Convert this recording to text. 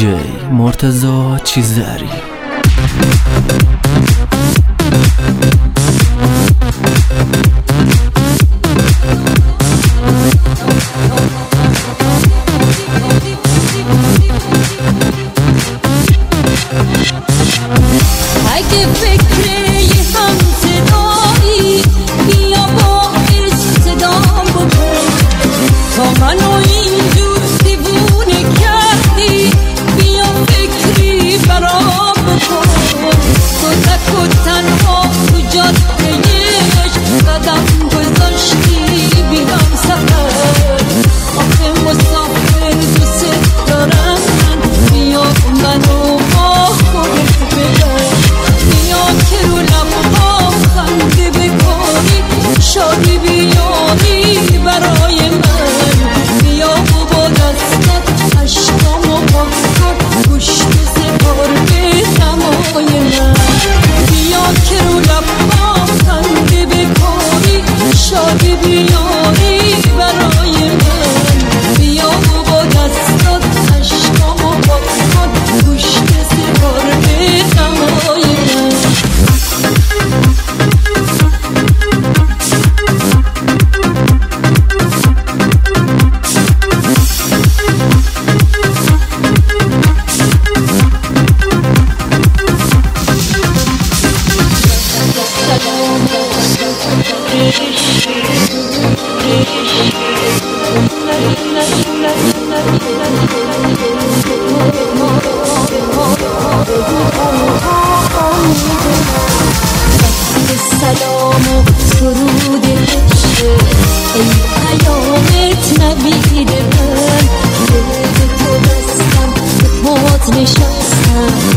دیجی مرتضی چیزری. اگه فکر یه همصدایی بیا با صدام بکن، تا منو اینجور دیوونه کردی بیا فکری برام بکن. تو تک و تنها تو جاده عشق قدم گذاشتی بیام سفر، آخه مسافر دوست دارم من، بیا منو با خودت ببر. بیا که رو لبهام خنده بکنی، شادی بیاری برای من. بیا و با دستت عشقامو پاک کن، گوشت سپار به دمای من. بیا که رو لبهام خنده بکنی، شادی بیاری برای من. بیا و با دستت عشقامو پاک کن، گوشت سپار به دمای من. سلام و سرود عشق، ای پیامت نوید من. دل تو بستم به پات نشستم،